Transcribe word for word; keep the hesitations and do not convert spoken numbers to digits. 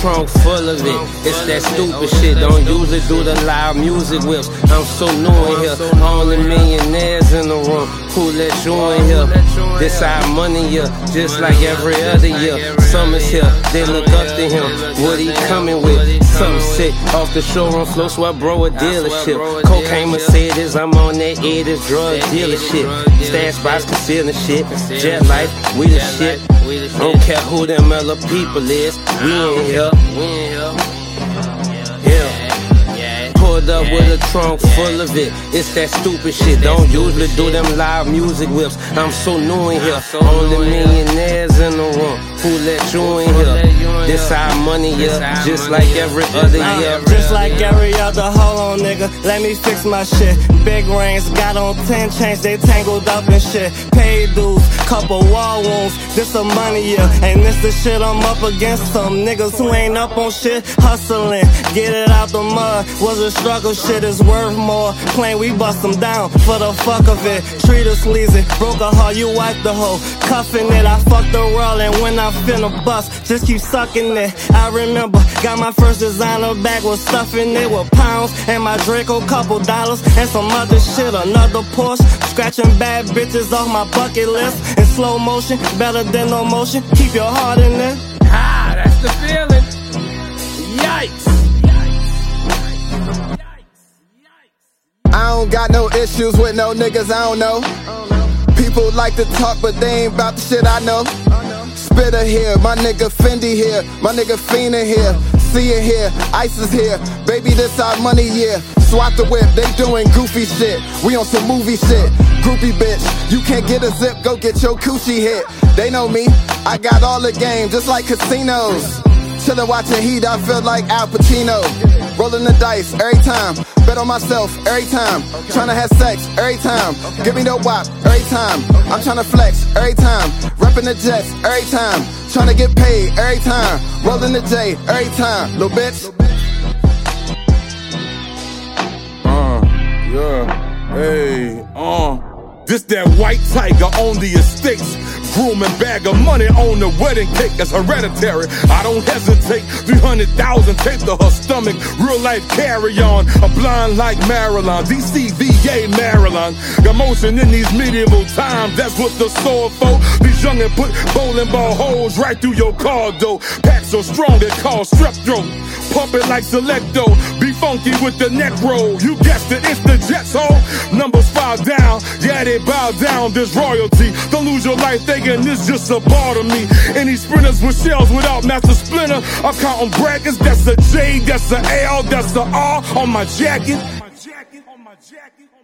trunk full of it. It's that stupid shit. Don't usually do the loud music whips. I'm so new in here. Only millionaires in the room. Who let you in here? This our money year, just like every other year. Summer's here, they look up to him. What he coming with? Something sick off the showroom floor, so I bro a dealership. Cocaine Mercedes, I'm on that eighties drug dealership. Stash box concealing shit. Jet life, we the shit. Don't care who them other people is. We in here. Yeah. Pulled up with a trunk full of it. It's that stupid shit. Don't usually do them live music whips. I'm so new in here. Only millionaires in the room. Who let you in here? This our money, yeah. Just like every other year. Just like every other. Hold on, nigga. Let me fix my shit. Big rings, got on ten chains. They tangled up and shit. Paid dues, couple wall wounds. This a money, yeah. And this the shit I'm up against. Some niggas who ain't up on shit. Hustling, get it out the mud. Was a struggle, shit is worth more. Plain we bust them down for the fuck of it. Treat us sleazy, broke a heart, you wipe the hoe. Cuffing it, I fuck the world, and when I finna bust, just keep sucking it. I remember, got my first designer bag, was stuffing it with pounds, and my Draco, couple dollars, and some other shit, another Porsche. Scratching bad bitches off my bucket list. In slow motion, better than no motion. Keep your heart in there. Ah, that's the feeling. Yikes. I don't got no issues with no niggas I don't know. People like to talk, but they ain't about the shit I know. Spitter here, my nigga Fendi here, my nigga Fiend here, see it here, Ice is here, baby this our money year. Swap the whip, they doing goofy shit, we on some movie shit. Groupie bitch, you can't get a zip, go get your coochie hit. They know me, I got all the game, just like casinos. Chillin' watching Heat, I feel like Al Pacino. Rolling the dice every time, bet on myself every time. Tryna have sex every time, give me the wop every time. I'm tryna flex every time, reppin' the Jets every time. Tryna get paid every time, rolling the J every time. Little bitch. Uh, yeah, hey, uh. This that white tiger on the estates. Groom and bag of money on the wedding cake. That's hereditary. I don't hesitate. three hundred thousand taped to her stomach. Real life carry on. A blind like Maryland. D C, V A, Maryland. Got motion in these medieval times. That's what the sword for. These youngin' put bowling ball holes right through your car though. Pack so strong they call strep throat. Pump it like Selecto. Be funky with the neck roll. You guessed it, it's the Jets hole. Numbers file down. Yeah, they bow down. There's royalty. Don't lose your life thinking this just a bar to me. Any sprinters with shells without Master Splinter. I'm counting brackets. That's a J, that's a L, that's a R on my jacket. On my jacket, on my jacket.